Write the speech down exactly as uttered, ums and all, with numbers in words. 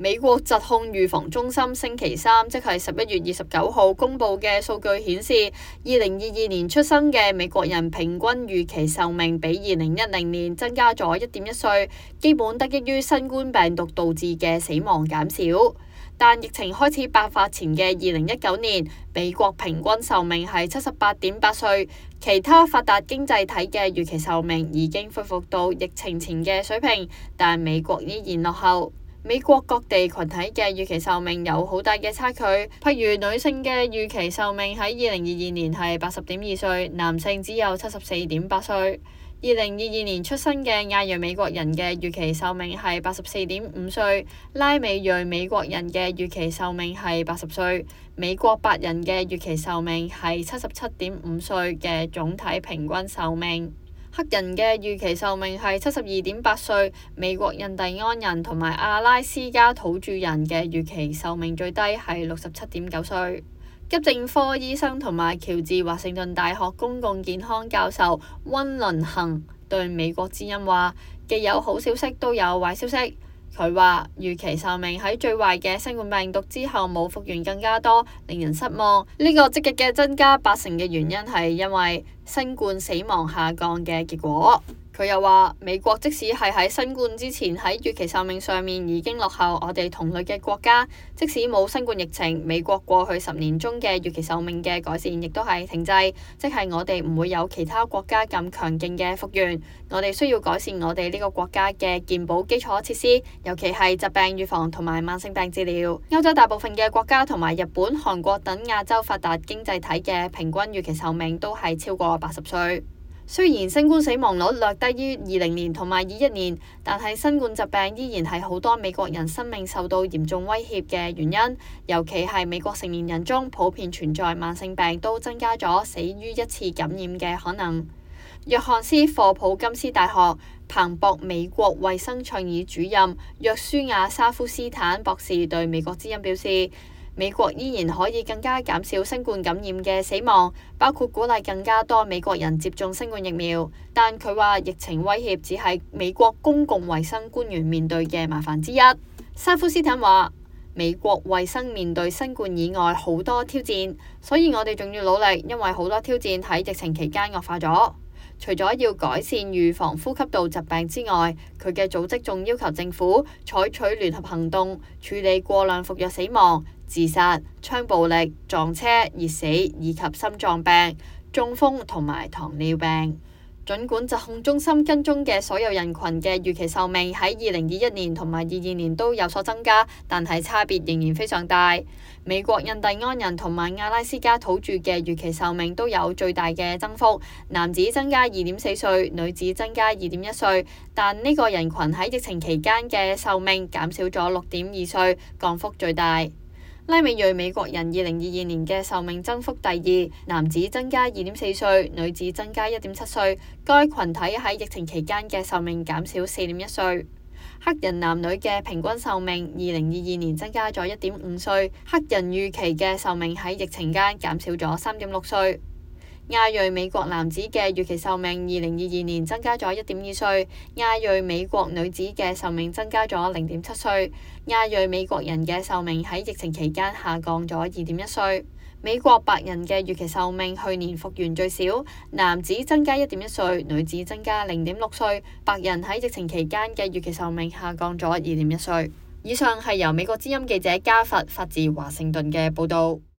美國疾控預防中心星期三，即係十一月二十九號公佈嘅數據顯示，二零二二年出生嘅美國人平均預期壽命比二零一零年增加咗一點一歲，基本得益於新冠病毒導致嘅死亡減少。但疫情開始爆發前嘅二零一九年，美國平均壽命係七十八點八歲，其他發達經濟體嘅預期壽命已經恢復到疫情前嘅水平，但美國依然落後。美國各地群體嘅預期壽命有好大嘅差距，譬如女性嘅預期壽命喺二零二二年係八十點二歲，男性只有七十四點八歲。二零二二年出生嘅亞裔美國人嘅預期壽命係八十四點五歲，拉美裔美國人嘅預期壽命係八十歲，美國白人嘅預期壽命係七十七點五歲嘅總體平均壽命。黑人嘅預期壽命係七十二點八歲，美國印第安人同埋阿拉斯加土著人嘅預期壽命最低係六十七點九歲。急症科醫生同埋喬治華盛頓大學公共健康教授溫倫恒對美國之音話：既有好消息都有壞消息。佢話預期壽命喺最壞嘅新冠病毒之後冇復原更加多，令人失望。呢個積極嘅增加八成嘅原因係因為新冠死亡下降嘅結果。佢又話美國即使係喺新冠之前喺預期壽命上面已經落後我哋同類嘅國家，即使冇新冠疫情，美國過去十年中嘅預期壽命嘅改善亦都係停滯，即係我哋唔會有其他國家咁強勁嘅復原。我哋需要改善我哋呢個國家嘅健保基礎設施，尤其係疾病預防同埋慢性病治療。歐洲大部分嘅國家同埋日本、韓國等亞洲發達經濟體嘅平均預期壽命都係超過八十歲。雖然新冠死亡率略低於二零年同埋二一年，但係新冠疾病依然係好多美國人生命受到嚴重威脅嘅原因，尤其係美國成年人中普遍存在慢性病，都增加咗死於一次感染嘅可能。約翰斯霍普金斯大學彭博美國衛生倡議主任約書亞沙夫斯坦博士對美國之音表示，美國依然可以更加減少新冠感染嘅死亡，包括鼓勵更加多美國人接種新冠疫苗。但佢話疫情威脅只係美國公共衛生官員面對嘅麻煩之一。沙夫斯坦話，美國衛生面對新冠以外好多挑戰，所以我哋仲要努力，因為好多挑戰喺疫情期間惡化咗。除咗要改善預防呼吸道疾病之外，佢嘅組織仲要求政府採取聯合行動，處理過量服藥死亡、自殺、槍暴力、撞車、熱死以及心臟病、中風同埋糖尿病。儘管疾控中心跟蹤嘅所有人群嘅預期壽命喺二零二一年同埋二二年都有所增加，但係差別仍然非常大。美國印第安人同埋阿拉斯加土著嘅預期壽命都有最大嘅增幅，男子增加二點四歲，女子增加二點一歲，但呢個人群喺疫情期間嘅壽命減少咗六點二歲，降幅最大。拉美裔美國人二零二二年嘅壽命增幅第二，男子增加二點四歲，女子增加一點七歲。該群體喺疫情期間嘅壽命減少四點一歲。黑人男女嘅平均壽命二零二二年增加咗一點五歲，黑人預期嘅壽命喺疫情間減少咗三點六歲。亞裔美國男子嘅預期壽命二零二二年增加咗一點二歲，亞裔美國女子嘅壽命增加咗零點七歲，亞裔美國人嘅壽命喺疫情期間下降咗二點一歲。美國白人嘅預期壽命去年復原最少，男子增加一點一歲，女子增加零點六歲，白人喺疫情期間嘅預期壽命下降咗二點一歲。以上係由美國之音記者加佛發自華盛頓嘅報導。